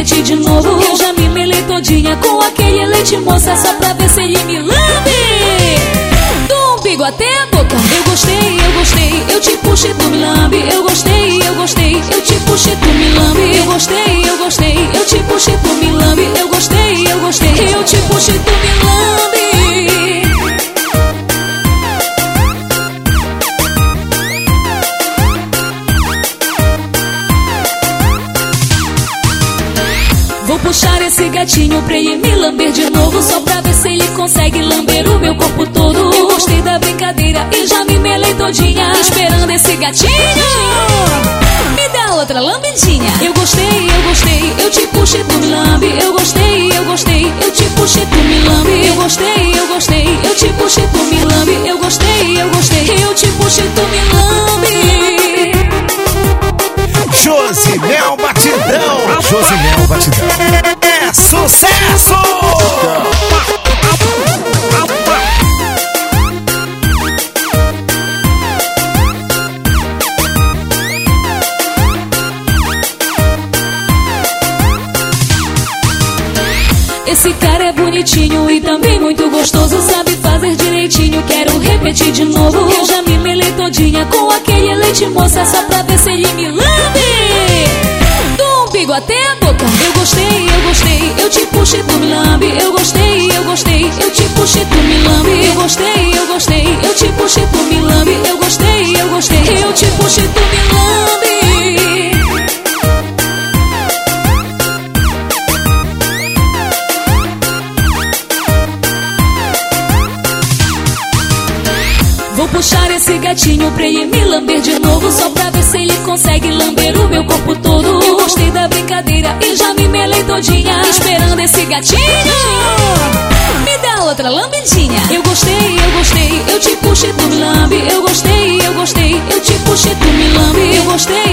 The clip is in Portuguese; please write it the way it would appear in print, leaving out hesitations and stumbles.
repetir de novo. Eu já me melei todinha com aquele leite moça, só pra ver se ele me lambe. Do umbigo até a boca. Eu gostei, eu te puxo e tu me lambe. Eu gostei, eu te puxo e tu me lambe. Eu gostei, eu te puxo e tu me lambe. Eu gostei, eu te puxo e tu me lambe. Vou puxar esse gatinho pra ele me lamber de novo, só pra ver se ele consegue lamber o meu corpo todo. Eu gostei da brincadeira e já me melei todinha, esperando esse gatinho me dá outra lambidinha. Eu gostei, eu te puxo e tu me lambe. Eu gostei, eu te puxo e tu me lambe. Eu gostei, eu te puxo e tu me lambe. Eu gostei, eu te puxo e tu me lambe. Josimel Batidão. Josimel Batidão. É sucesso! Esse cara é bonitinho e também muito gostoso, sabe fazer direitinho, quero repetir de novo. Eu já me melei todinha com aquele leite moça, só pra ver se ele me lambe. Do umbigo até a boca. Eu gostei, eu te puxo e tu me lambe. Eu gostei, eu te puxo e tu me lambe. Eu gostei, eu te puxo e tu me lambe. Eu gostei, eu te puxo e tu me lambe. Vou puxar esse gatinho pra ele me lamber de novo, só pra ver se ele consegue lamber o meu corpo todo. Eu gostei da brincadeira e já me melei todinha, esperando esse gatinho me dá outra lambidinha. Eu gostei, eu te puxo e tu me lambe. Eu gostei, eu te puxo e tu me lambe. Eu gostei,